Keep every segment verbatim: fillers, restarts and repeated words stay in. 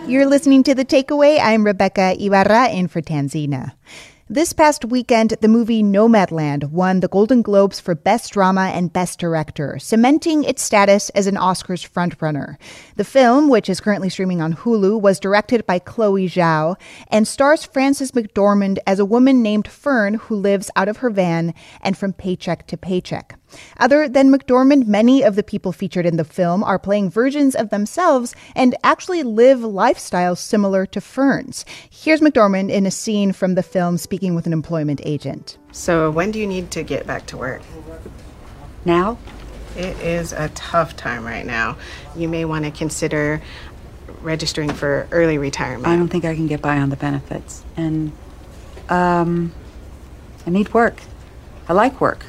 You're listening to The Takeaway. I'm Rebecca Ibarra in for Tanzina. This past weekend, the movie Nomadland won the Golden Globes for Best Drama and Best Director, cementing its status as an Oscars frontrunner. The film, which is currently streaming on Hulu, was directed by Chloe Zhao and stars Frances McDormand as a woman named Fern who lives out of her van and from paycheck to paycheck. Other than McDormand, many of the people featured in the film are playing versions of themselves and actually live lifestyles similar to Fern's. Here's McDormand in a scene from the film speaking with an employment agent. So when do you need to get back to work? Now? It is a tough time right now. You may want to consider registering for early retirement. I don't think I can get by on the benefits. And, um, I need work. I like work.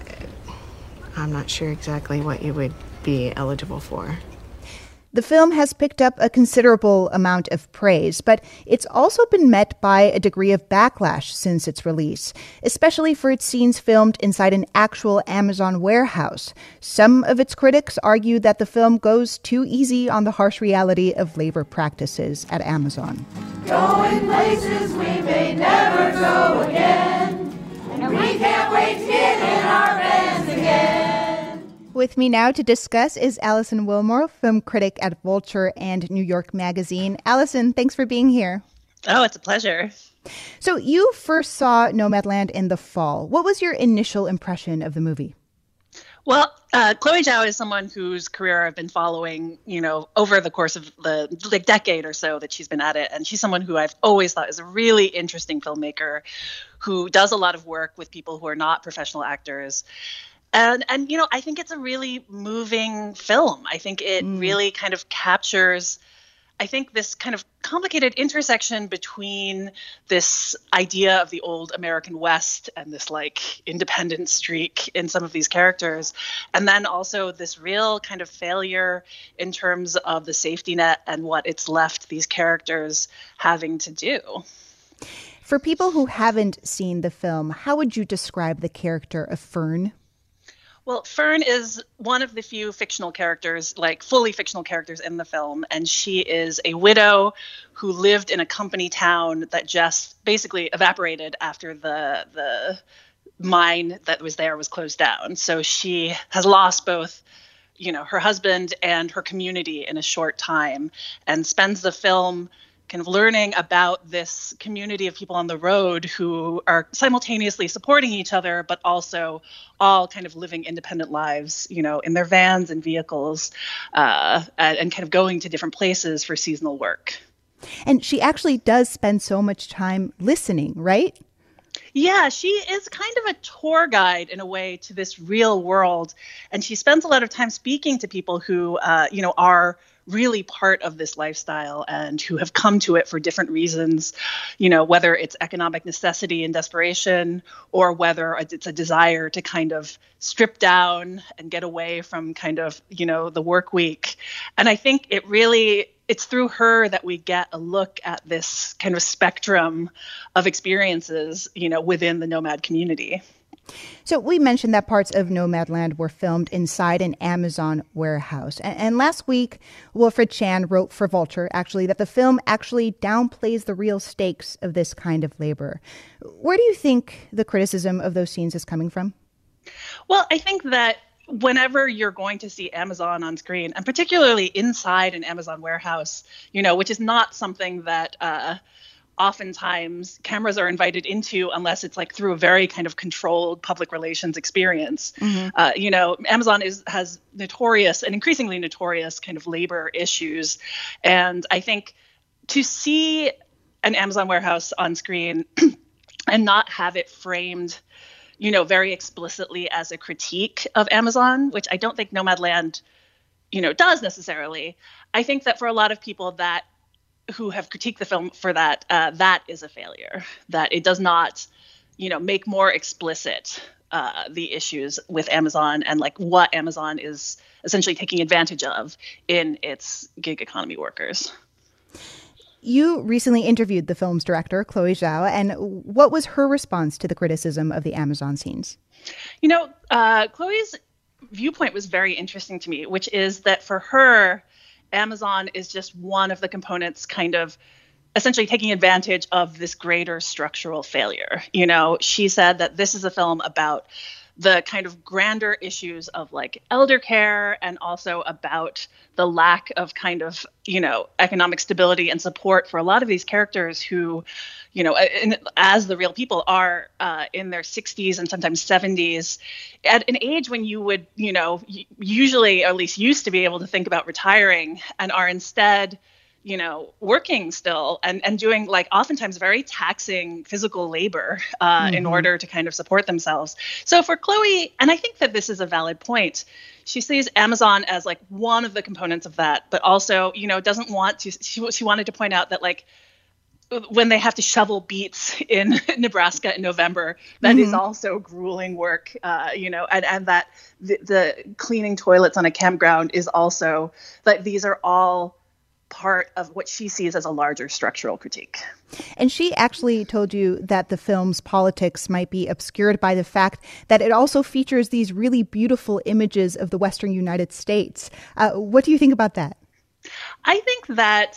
I'm not sure exactly what you would be eligible for. The film has picked up a considerable amount of praise, but it's also been met by a degree of backlash since its release, especially for its scenes filmed inside an actual Amazon warehouse. Some of its critics argue that the film goes too easy on the harsh reality of labor practices at Amazon. Going places we may never go again, and we can't wait to get in our vans again. With me now to discuss is Alison Willmore, film critic at Vulture and New York Magazine. Alison, thanks for being here. Oh, it's a pleasure. So you first saw Nomadland in the fall. What was your initial impression of the movie? Well, uh, Chloe Zhao is someone whose career I've been following, you know, over the course of the like, decade or so that she's been at it. And she's someone who I've always thought is a really interesting filmmaker who does a lot of work with people who are not professional actors. And, and you know, I think it's a really moving film. I think it mm. really kind of captures, I think, this kind of complicated intersection between this idea of the old American West and this, like, independent streak in some of these characters, and then also this real kind of failure in terms of the safety net and what it's left these characters having to do. For people who haven't seen the film, how would you describe the character of Fern? Well, Fern is one of the few fictional characters, like fully fictional characters in the film, and she is a widow who lived in a company town that just basically evaporated after the the mine that was there was closed down. So she has lost both, you know, her husband and her community in a short time, and spends the film kind of learning about this community of people on the road who are simultaneously supporting each other, but also all kind of living independent lives, you know, in their vans and vehicles, uh, and, and kind of going to different places for seasonal work. And she actually does spend so much time listening, right? Yeah, she is kind of a tour guide in a way to this real world. And she spends a lot of time speaking to people who, uh, you know, are really part of this lifestyle and who have come to it for different reasons, you know, whether it's economic necessity and desperation, or whether it's a desire to kind of strip down and get away from kind of, you know, the work week. And I think it really, it's through her that we get a look at this kind of spectrum of experiences, you know, within the nomad community. So we mentioned that parts of Nomadland were filmed inside an Amazon warehouse. And, and last week, Wilfred Chan wrote for Vulture, actually, that the film actually downplays the real stakes of this kind of labor. Where do you think the criticism of those scenes is coming from? Well, I think that whenever you're going to see Amazon on screen, and particularly inside an Amazon warehouse, you know, which is not something that uh, oftentimes cameras are invited into unless it's like through a very kind of controlled public relations experience. Mm-hmm. Uh, you know, Amazon is has notorious and increasingly notorious kind of labor issues. And I think to see an Amazon warehouse on screen and not have it framed, you know, very explicitly as a critique of Amazon, which I don't think Nomadland, you know, does necessarily. I think that for a lot of people that who have critiqued the film for that, uh, that is a failure, that it does not, you know, make more explicit uh, the issues with Amazon and like what Amazon is essentially taking advantage of in its gig economy workers. You recently interviewed the film's director, Chloe Zhao, and what was her response to the criticism of the Amazon scenes? You know, uh, Chloe's viewpoint was very interesting to me, which is that for her, Amazon is just one of the components kind of essentially taking advantage of this greater structural failure. You know, she said that this is a film about the kind of grander issues of like elder care and also about the lack of kind of, you know, economic stability and support for a lot of these characters who, you know, in, as the real people are uh, in their sixties and sometimes seventies at an age when you would, you know, usually, or at least used to be able to think about retiring and are instead, you know, working still and, and doing like oftentimes very taxing physical labor uh, mm-hmm. in order to kind of support themselves. So for Chloe, and I think that this is a valid point, she sees Amazon as like one of the components of that, but also, you know, doesn't want to, she, she wanted to point out that like when they have to shovel beets in Nebraska in November, that mm-hmm. is also grueling work, uh, you know, and, and that the, the cleaning toilets on a campground is also, that these are all part of what she sees as a larger structural critique. And she actually told you that the film's politics might be obscured by the fact that it also features these really beautiful images of the Western United States. Uh, what do you think about that? I think that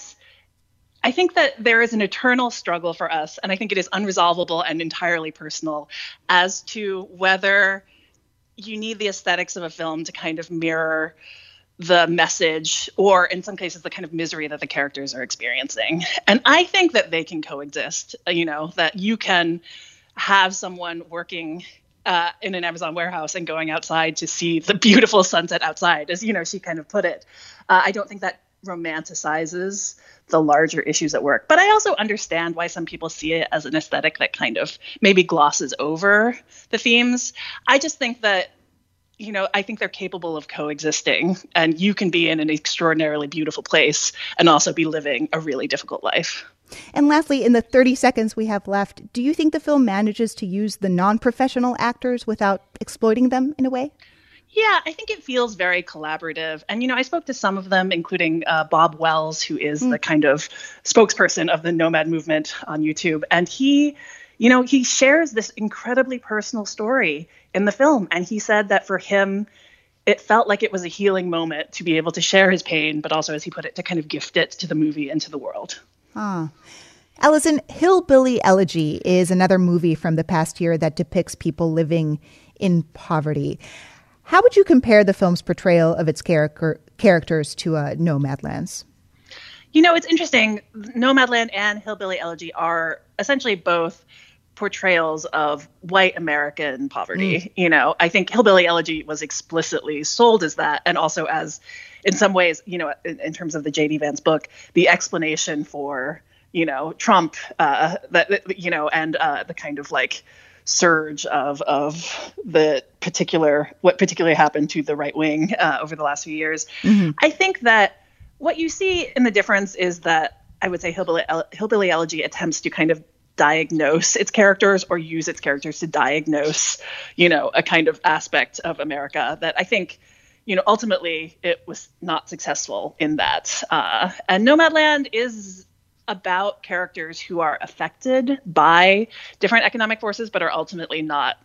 I think that there is an eternal struggle for us, and I think it is unresolvable and entirely personal, as to whether you need the aesthetics of a film to kind of mirror the message, or in some cases, the kind of misery that the characters are experiencing. And I think that they can coexist, you know, that you can have someone working uh, in an Amazon warehouse and going outside to see the beautiful sunset outside, as, you know, she kind of put it. Uh, I don't think that romanticizes the larger issues at work. But I also understand why some people see it as an aesthetic that kind of maybe glosses over the themes. I just think that, you know, I think they're capable of coexisting, and you can be in an extraordinarily beautiful place and also be living a really difficult life. And lastly, in the thirty seconds we have left, do you think the film manages to use the non-professional actors without exploiting them in a way? Yeah, I think it feels very collaborative. And, you know, I spoke to some of them, including uh, Bob Wells, who is mm. the kind of spokesperson of the Nomad movement on YouTube. And he, you know, he shares this incredibly personal story in the film. And he said that for him, it felt like it was a healing moment to be able to share his pain, but also, as he put it, to kind of gift it to the movie and to the world. Ah. Allison, Hillbilly Elegy is another movie from the past year that depicts people living in poverty. How would you compare the film's portrayal of its character, characters to uh, Nomadland's? You know, it's interesting. Nomadland and Hillbilly Elegy are essentially both portrayals of white American poverty. Mm. You know, I think Hillbilly Elegy was explicitly sold as that, and also as, in some ways, you know, in, in terms of the J D Vance book, the explanation for, you know, Trump, uh, that, you know, and uh, the kind of like surge of of the particular what particularly happened to the right wing uh, over the last few years. Mm-hmm. I think that what you see in the difference is that I would say Hillbilly, Hillbilly Elegy attempts to kind of diagnose its characters, or use its characters to diagnose, you know, a kind of aspect of America that I think, you know, ultimately it was not successful in that. Uh, and Nomadland is about characters who are affected by different economic forces, but are ultimately not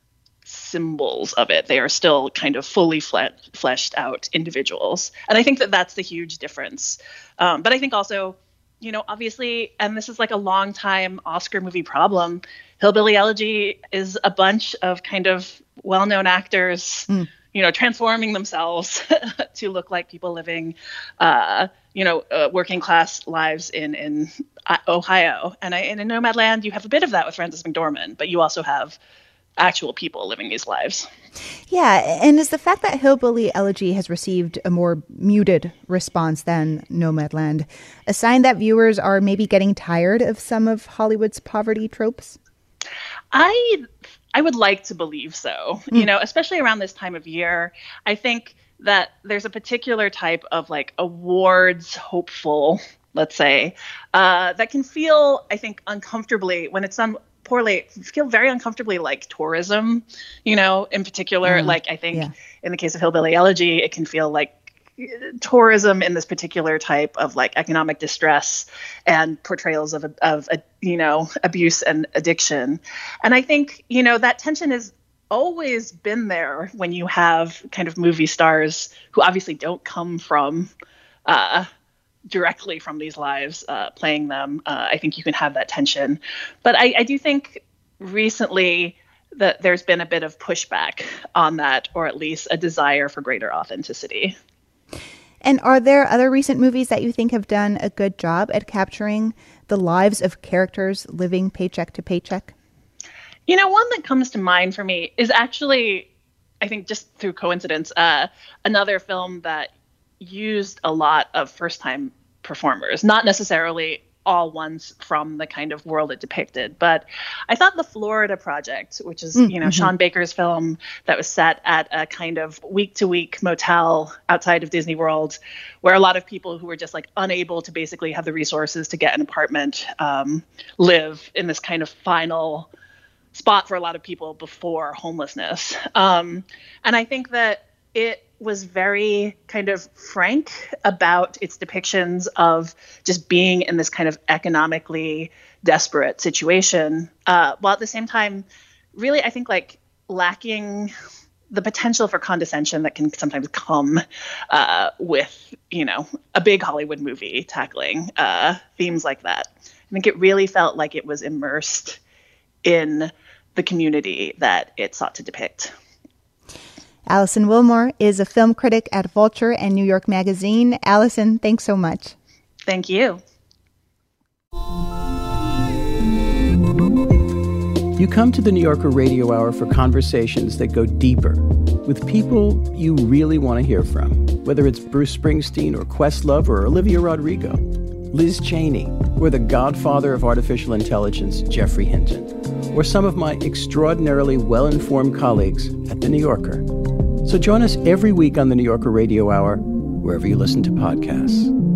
symbols of it. They are still kind of fully fle- fleshed out individuals. And I think that that's the huge difference. Um, but I think also, you know, obviously, and this is like a long time Oscar movie problem, Hillbilly Elegy is a bunch of kind of well-known actors, mm. you know, transforming themselves to look like people living, uh, you know, uh, working class lives in, in Ohio. And, I, and in Nomadland, you have a bit of that with Frances McDormand, but you also have actual people living these lives. Yeah, and is the fact that Hillbilly Elegy has received a more muted response than Nomadland a sign that viewers are maybe getting tired of some of Hollywood's poverty tropes? I I would like to believe so, mm. you know, especially around this time of year. I think that there's a particular type of like awards hopeful, let's say, uh, that can feel, I think, uncomfortably when it's done poorly, feel very uncomfortably like tourism, you know, in particular. Mm, like I think yeah. in the case of Hillbilly Elegy, it can feel like tourism in this particular type of like economic distress and portrayals of, of, of you know, abuse and addiction. And I think, you know, that tension has always been there when you have kind of movie stars who obviously don't come from uh, directly from these lives, uh, playing them, uh, I think you can have that tension. But I, I do think recently that there's been a bit of pushback on that, or at least a desire for greater authenticity. And are there other recent movies that you think have done a good job at capturing the lives of characters living paycheck to paycheck? You know, one that comes to mind for me is actually, I think just through coincidence, uh, another film that used a lot of first-time performers, not necessarily all ones from the kind of world it depicted. But I thought The Florida Project, which is, mm-hmm. you know, Sean Baker's film that was set at a kind of week-to-week motel outside of Disney World, where a lot of people who were just like unable to basically have the resources to get an apartment um, live in this kind of final spot for a lot of people before homelessness. Um, and I think that it was very kind of frank about its depictions of just being in this kind of economically desperate situation, uh, while at the same time, really, I think like lacking the potential for condescension that can sometimes come uh, with, you know, a big Hollywood movie tackling uh, themes like that. I think it really felt like it was immersed in the community that it sought to depict. Alison Willmore is a film critic at Vulture and New York Magazine. Alison, thanks so much. Thank you. You come to the New Yorker Radio Hour for conversations that go deeper with people you really want to hear from, whether it's Bruce Springsteen or Questlove or Olivia Rodrigo, Liz Cheney, or the godfather of artificial intelligence, Geoffrey Hinton, or some of my extraordinarily well-informed colleagues at The New Yorker. So join us every week on the New Yorker Radio Hour, wherever you listen to podcasts.